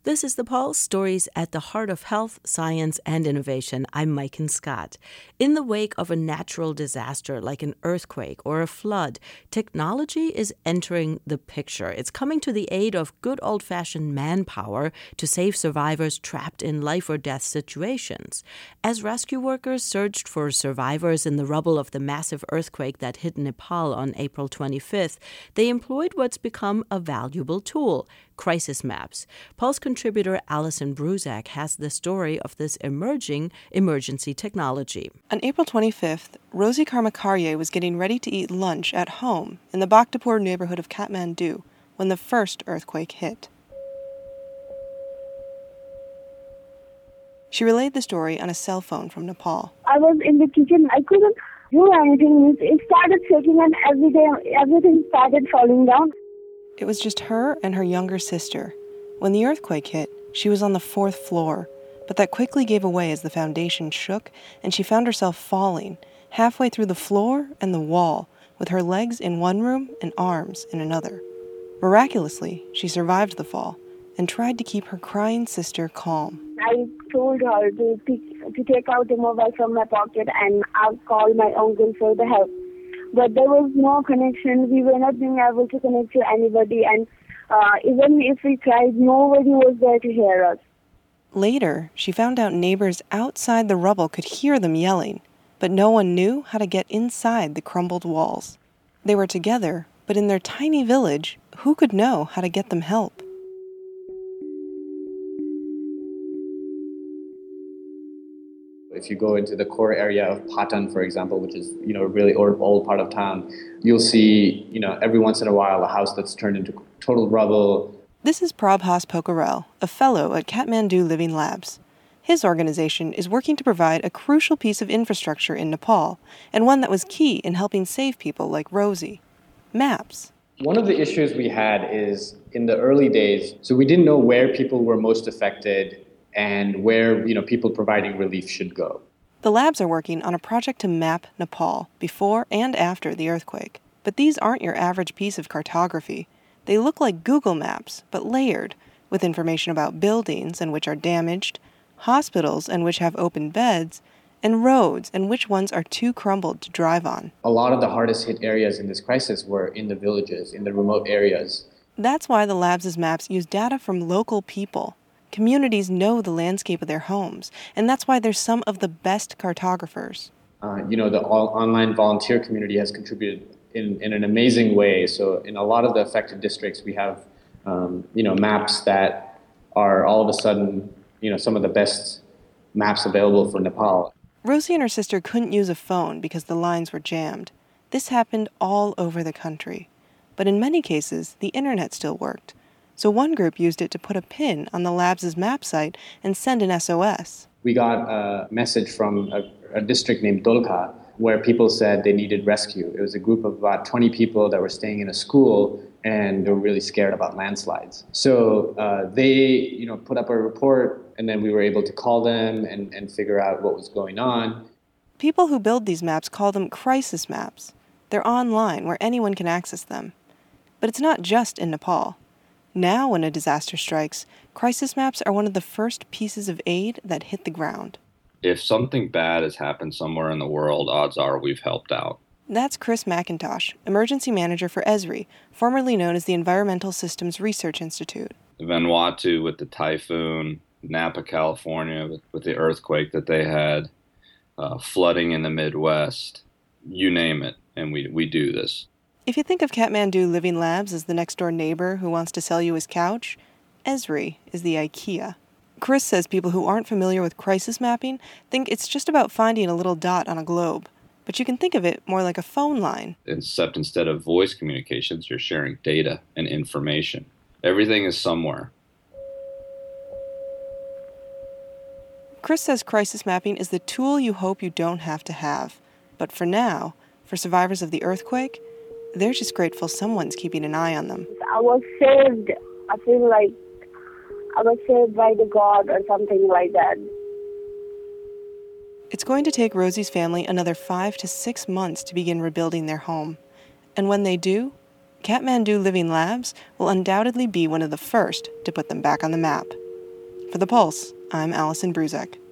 This is The Pulse, stories at the heart of health, science, and innovation. I'm Maiken Scott. In the wake of a natural disaster like an earthquake or a flood, technology is entering the picture. It's coming to the aid of good old-fashioned manpower to save survivors trapped in life-or-death situations. As rescue workers searched for survivors in the rubble of the massive earthquake that hit Nepal on April 25th, they employed what's become a valuable tool: crisis maps. Pulse contributor Alison Bruzak has the story of this emerging emergency technology. On April 25th, Rosie Karmakarye was getting ready to eat lunch at home in the Bhaktapur neighborhood of Kathmandu when the first earthquake hit. She relayed the story on a cell phone from Nepal. I was in the kitchen. I couldn't do anything. It started shaking and everything started falling down. It was just her and her younger sister. When the earthquake hit, she was on the 4th floor, but that quickly gave away as the foundation shook and she found herself falling, halfway through the floor and the wall, with her legs in one room and arms in another. Miraculously, she survived the fall and tried to keep her crying sister calm. I told her to take out the mobile from my pocket and I'll call my uncle for the help. But there was no connection. We were not being able to connect to anybody, and even if we tried, nobody was there to hear us. Later, she found out neighbors outside the rubble could hear them yelling, but no one knew how to get inside the crumbled walls. They were together, but in their tiny village, who could know how to get them help? If you go into the core area of Patan, for example, which is, a really old part of town, you'll see, every once in a while a house that's turned into total rubble. This is Prabhas Pokharel, a fellow at Kathmandu Living Labs. His organization is working to provide a crucial piece of infrastructure in Nepal, and one that was key in helping save people like Rosie: maps. One of the issues we had is in the early days, so we didn't know where people were most affected and where, people providing relief should go. The labs are working on a project to map Nepal before and after the earthquake. But these aren't your average piece of cartography. They look like Google Maps, but layered, with information about buildings and which are damaged, hospitals and which have open beds, and roads and which ones are too crumbled to drive on. A lot of the hardest hit areas in this crisis were in the villages, in the remote areas. That's why the labs' maps use data from local people. Communities know the landscape of their homes, and that's why they're some of the best cartographers. The online volunteer community has contributed in an amazing way. So in a lot of the affected districts, we have, maps that are all of a sudden, some of the best maps available for Nepal. Rosie and her sister couldn't use a phone because the lines were jammed. This happened all over the country. But in many cases, the internet still worked. So one group used it to put a pin on the labs' map site and send an SOS. We got a message from a district named Dolka where people said they needed rescue. It was a group of about 20 people that were staying in a school and they were really scared about landslides. So they, put up a report and then we were able to call them and figure out what was going on. People who build these maps call them crisis maps. They're online where anyone can access them. But it's not just in Nepal. Now, when a disaster strikes, crisis maps are one of the first pieces of aid that hit the ground. If something bad has happened somewhere in the world, odds are we've helped out. That's Chris McIntosh, emergency manager for ESRI, formerly known as the Environmental Systems Research Institute. Vanuatu with the typhoon, Napa, California with the earthquake that they had, flooding in the Midwest, you name it, and we do this. If you think of Kathmandu Living Labs as the next-door neighbor who wants to sell you his couch, ESRI is the IKEA. Chris says people who aren't familiar with crisis mapping think it's just about finding a little dot on a globe. But you can think of it more like a phone line. Except instead of voice communications, you're sharing data and information. Everything is somewhere. Chris says crisis mapping is the tool you hope you don't have to have. But for now, for survivors of the earthquake, they're just grateful someone's keeping an eye on them. I was saved. I feel like I was saved by the God or something like that. It's going to take Rosie's family another 5 to 6 months to begin rebuilding their home. And when they do, Kathmandu Living Labs will undoubtedly be one of the first to put them back on the map. For The Pulse, I'm Allison Bruzak.